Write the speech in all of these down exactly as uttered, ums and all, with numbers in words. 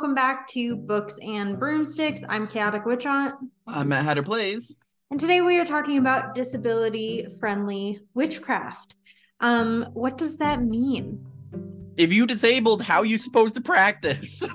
welcome back to Books and Broomsticks. I'm Chaotic Witch Aunt. I'm Matt Hatter Plays. And today we are talking about disability-friendly witchcraft. Um, what does that mean? If you disabled, how are you supposed to practice?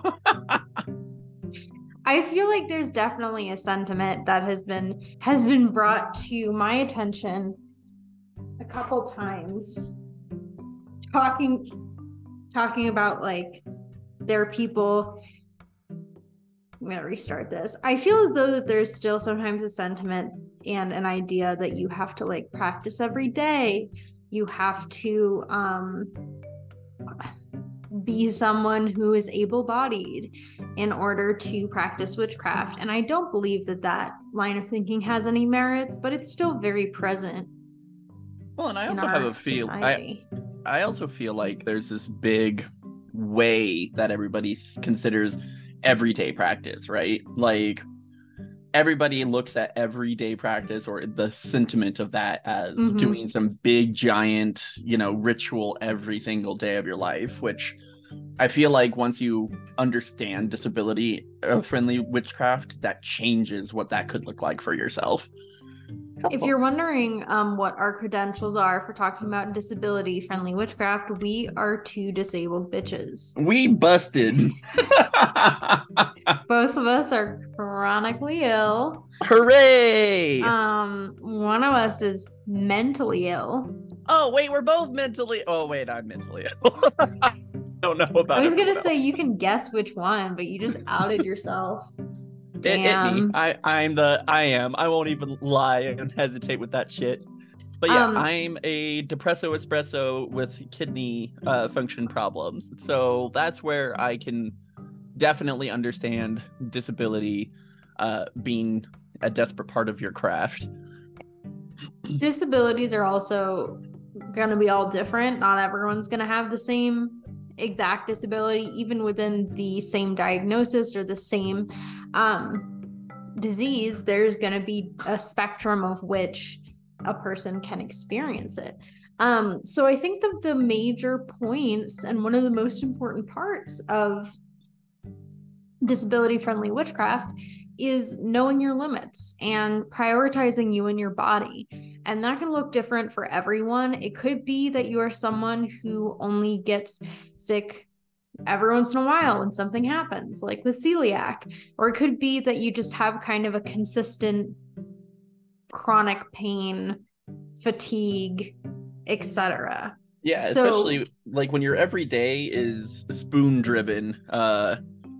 I feel like there's definitely a sentiment that has been has been brought to my attention a couple times. Talking talking about like there are people. I'm going to restart this. I feel as though that there's still sometimes a sentiment and an idea that you have to like practice every day. You have to um, be someone who is able-bodied in order to practice witchcraft. And I don't believe that that line of thinking has any merits, but it's still very present. Well, and I also have a feel. I, I also feel like there's this big way that everybody considers everyday practice, right? Like everybody looks at everyday practice or the sentiment of that as mm-hmm. doing some big giant, you know, ritual every single day of your life, which I feel like once you understand disability friendly witchcraft, that changes what that could look like for yourself. If you're wondering um, what our credentials are for talking about disability-friendly witchcraft, we are two disabled bitches. We busted. Both of us are chronically ill. Hooray! Um, one of us is mentally ill. Oh, wait, we're both mentally... Oh, wait, I'm mentally ill. I don't know about I was going to say, else. you can guess which one, but you just outed yourself. It, it me. I, I'm the, I am. I won't even lie and hesitate with that shit. But yeah, um, I'm a depresso espresso with kidney uh, function problems. So that's where I can definitely understand disability uh, being a desperate part of your craft. Disabilities are also going to be all different. Not everyone's going to have the same exact disability, even within the same diagnosis or the same um, disease. There's going to be a spectrum of which a person can experience it. Um, so I think that the major points and one of the most important parts of disability-friendly witchcraft is knowing your limits and prioritizing you and your body. And that can look different for everyone. It could be that you are someone who only gets sick every once in a while when something happens, like with celiac. Or it could be that you just have kind of a consistent chronic pain, fatigue, et cetera. Yeah, so, especially like when your everyday is spoon driven, uh,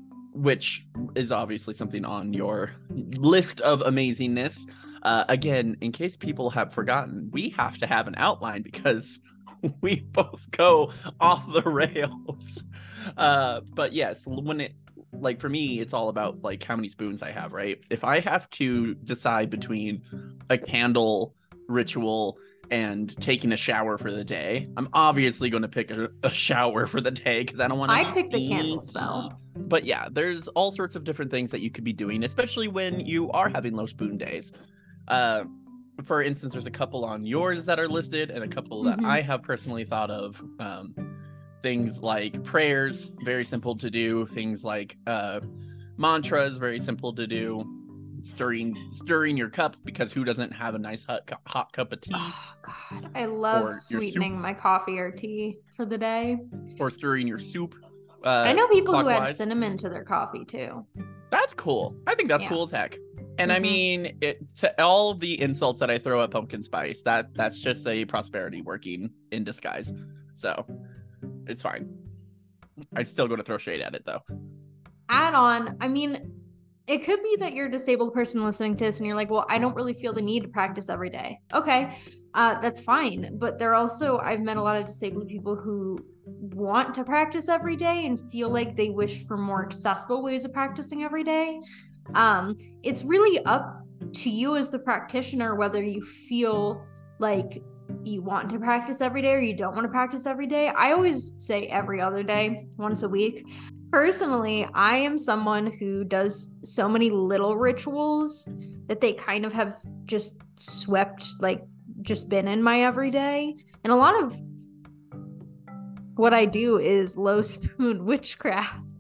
which is obviously something on your list of amazingness. Uh, again, in case people have forgotten, we have to have an outline because we both go off the rails. Uh, but yes, when it, like for me, it's all about like how many spoons I have, right? If I have to decide between a candle ritual and taking a shower for the day, I'm obviously going to pick a, a shower for the day because I don't want to. I picked the candle spell. But yeah, there's all sorts of different things that you could be doing, especially when you are having low spoon days. Uh, for instance, there's a couple on yours that are listed and a couple that mm-hmm. I have personally thought of. Um, things like prayers, very simple to do. Things like uh, mantras, very simple to do. Stirring stirring your cup, because who doesn't have a nice hot, hot cup of tea? Oh, God. I love sweetening my coffee or tea for the day. Or stirring your soup. Uh, I know people clockwise. who add cinnamon to their coffee, too. That's cool. I think that's yeah. cool as heck. And mm-hmm. I mean, it, to all of the insults that I throw at pumpkin spice, that that's just a prosperity working in disguise. So it's fine. I'm still going to throw shade at it, though. Add on. I mean, it could be that you're a disabled person listening to this and you're like, well, I don't really feel the need to practice every day. Okay, uh, that's fine. But there also, I've met a lot of disabled people who want to practice every day and feel like they wish for more accessible ways of practicing every day. Um, it's really up to you as the practitioner whether you feel like you want to practice every day or you don't want to practice every day. I always say every other day, once a week. Personally, I am someone who does so many little rituals that they kind of have just swept, like just been in my everyday. And a lot of what I do is low spoon witchcraft.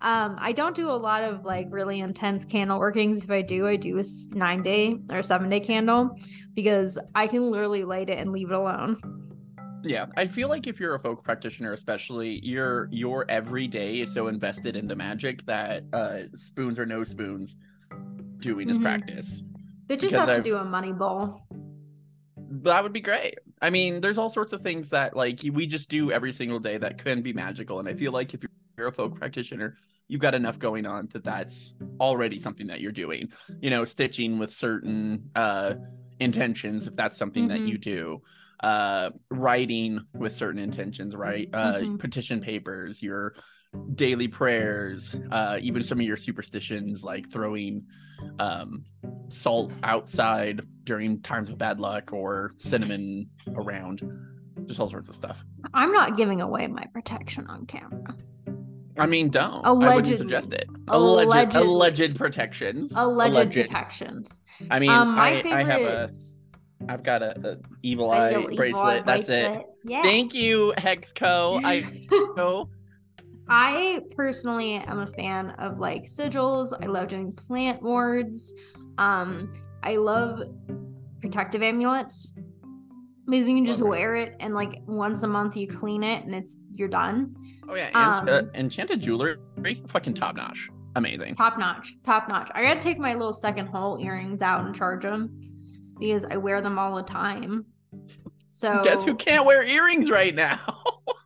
Um, I don't do a lot of like really intense candle workings. If I do, I do a nine day or seven day candle because I can literally light it and leave it alone. Yeah, I feel like if you're a folk practitioner, especially, your your every day is so invested into magic that uh, spoons or no spoons, doing this Mhm. practice. They just Because have to I've- do a money bowl. That would be great. I mean, there's all sorts of things that like we just do every single day that can be magical, and I feel like if you're a folk practitioner, you've got enough going on that that's already something that you're doing. You know, stitching with certain uh, intentions, if that's something that Mhm. you do. Uh, writing with certain intentions, right? Uh, Mhm. petition papers, your daily prayers, uh, even some of your superstitions like throwing um, salt outside during times of bad luck or cinnamon around. Just all sorts of stuff. I'm not giving away my protection on camera. I mean, don't. I Allegedly. wouldn't suggest it. Alleged, Allegedly. alleged protections. Alleged, protections. I mean, Um, my I, I have a, favorites. I've got a, a evil A eye little evil bracelet. eye That's bracelet. it. Yeah. Thank you, Hexco. I know. I personally am a fan of like sigils. I love doing plant wards. Um, I love protective amulets because you can just Love it. wear it and like once a month you clean it and it's you're done. Oh yeah, Um, and, uh, enchanted jewelry, fucking top notch, amazing. Top notch, top notch. I gotta take my little second hole earrings out and charge them because I wear them all the time. So Guess who can't wear earrings right now?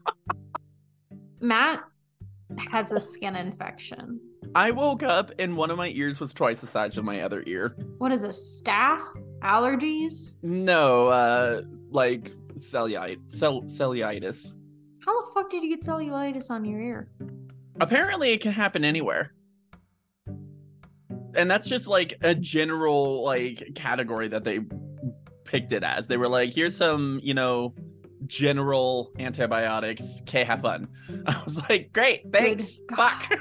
Matt has a skin infection. I woke up and one of my ears was twice the size of my other ear. What is this? Staph? Allergies? No, uh, like cellulite, cell, cellulitis. How the fuck did you get cellulitis on your ear? Apparently, it can happen anywhere, and that's just like a general like category that they picked it as. They were like, "Here's some, you know, general antibiotics. Okay, have fun." I was like, "Great, thanks." Good Fuck.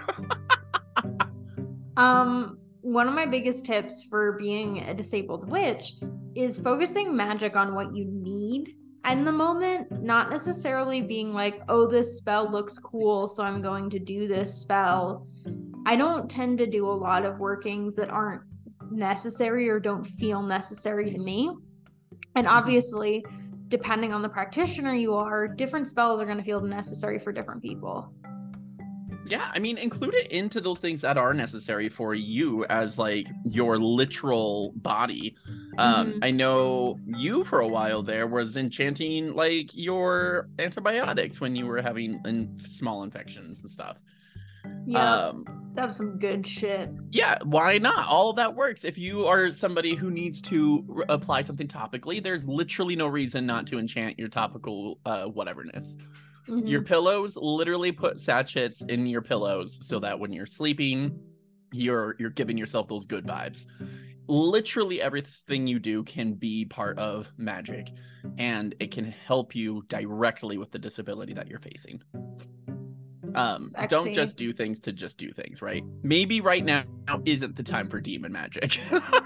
Um, one of my biggest tips for being a disabled witch is focusing magic on what you need in the moment, not necessarily being like, oh, this spell looks cool, so I'm going to do this spell. I don't tend to do a lot of workings that aren't necessary or don't feel necessary to me. And obviously, depending on the practitioner you are, different spells are going to feel necessary for different people. Yeah, I mean, include it into those things that are necessary for you as like your literal body. Um, Mhm. I know you for a while there was enchanting like your antibiotics when you were having in- small infections and stuff. Yeah, Um, that was some good shit. yeah, why not? All of that works. If you are somebody who needs to r- apply something topically, there's literally no reason not to enchant your topical uh, whateverness. Mhm. Your pillows, literally put sachets in your pillows so that when you're sleeping, you're you're giving yourself those good vibes. Literally everything you do can be part of magic, and it can help you directly with the disability that you're facing. Um, don't Sexy. just do things to just do things, right? Maybe right now isn't the time for demon magic.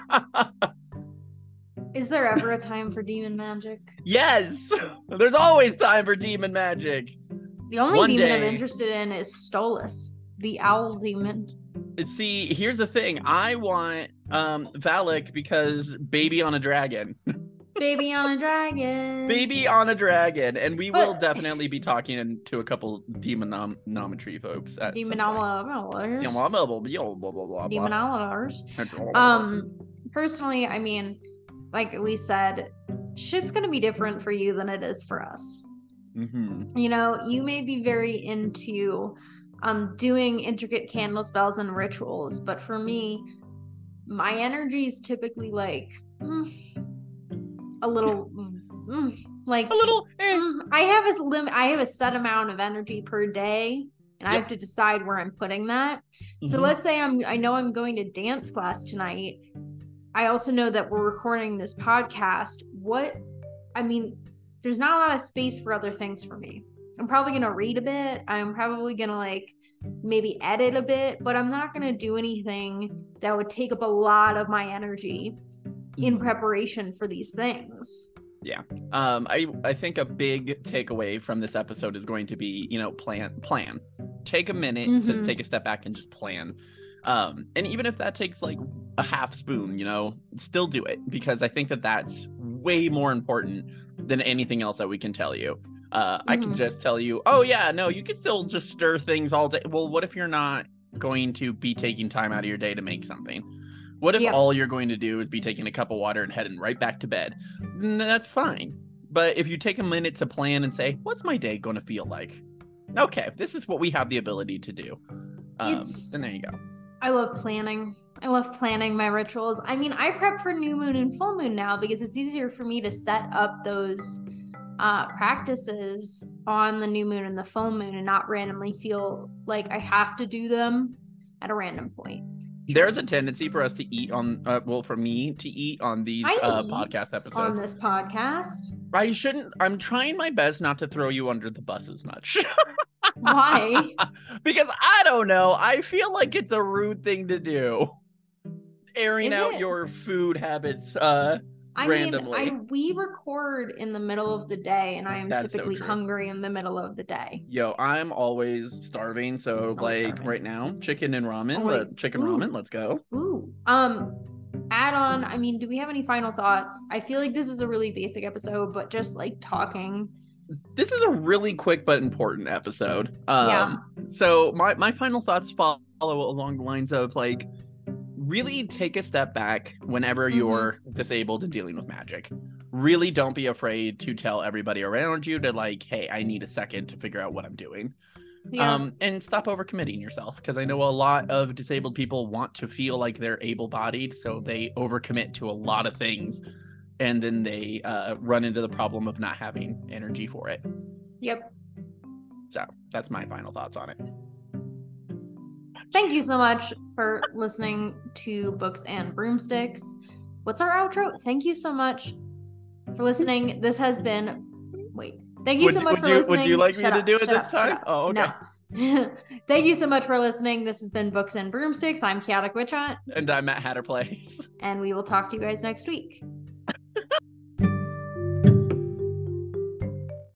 Is there ever a time for demon magic? Yes, there's always time for demon magic. The only One demon I'm day- interested in is Stolas, the owl demon. See, here's the thing. I want um Valak because baby on a dragon. Baby on a dragon. Baby on a dragon. And we will But- definitely be talking to a couple demonometry folks at some point. Demonologers. Yeah, blah, blah, blah, blah, blah, blah, blah. Demonologers. Um, personally, I mean, like we said, shit's gonna be different for you than it is for us. Mhm. You know, you may be very into um doing intricate candle spells and rituals, but for me, my energy is typically like mm, a little mm, like A little eh. mm, I have a limit. I have a set amount of energy per day, and I Yep. have to decide where I'm putting that. So Mhm. let's say I'm I know I'm going to dance class tonight. I also know that we're recording this podcast. What I mean, there's not a lot of space for other things for me. I'm probably gonna read a bit. I'm probably gonna like maybe edit a bit, but I'm not gonna do anything that would take up a lot of my energy in Mhm. preparation for these things. Um, I I think a big takeaway from this episode is going to be, you know, plan plan. take a minute Mm-hmm. to take a step back and just plan. Um, and even if that takes like a half spoon, you know, still do it, because I think that that's way more important than anything else that we can tell you. Uh, mm-hmm. I can just tell you, oh yeah, no, you can still just stir things all day. Well, what if you're not going to be taking time out of your day to make something? What if yep. all you're going to do is be taking a cup of water and heading right back to bed? That's fine. But if you take a minute to plan and say, what's my day going to feel like? Okay, this is what we have the ability to do. Um, and there you go. I love planning. I love planning my rituals. I mean, I prep for new moon and full moon now because it's easier for me to set up those uh, practices on the new moon and the full moon and not randomly feel like I have to do them at a random point. There's a tendency for us to eat on, uh, well, for me to eat on these uh, podcast episodes. On this podcast. I shouldn't, I'm trying my best not to throw you under the bus as much. Why? Because I don't know. I feel like it's a rude thing to do. Airing Is out it? your food habits uh, I randomly. mean, I, we record in the middle of the day, and I am That's typically so hungry in the middle of the day. Yo, I'm always starving. So, Always like starving. right now, chicken and ramen. Always. Let, chicken Ooh. ramen. Let's go. Ooh. Um. Add on. I mean, do we have any final thoughts? I feel like this is a really basic episode, but just like talking. This is a really quick but important episode. Um, Yeah. So my, my final thoughts follow along the lines of like, really take a step back whenever Mm-hmm. you're disabled and dealing with magic. Really don't be afraid to tell everybody around you to like, hey, I need a second to figure out what I'm doing. Yeah. Um, and stop overcommitting yourself, because I know a lot of disabled people want to feel like they're able-bodied, so they overcommit to a lot of things. And then they uh, run into the problem of not having energy for it. Yep. So that's my final thoughts on it. Thank you so much for listening to Books and Broomsticks. What's our outro? Thank you so much for listening. This has been. Wait. Thank you would, so much would for you, listening. Would you like Shut me up, to do it shut this up, time? shut up. Oh, okay. No. Thank you so much for listening. This has been Books and Broomsticks. I'm Chaotic Witch Hunt. And I'm at Hatter Place. And we will talk to you guys next week.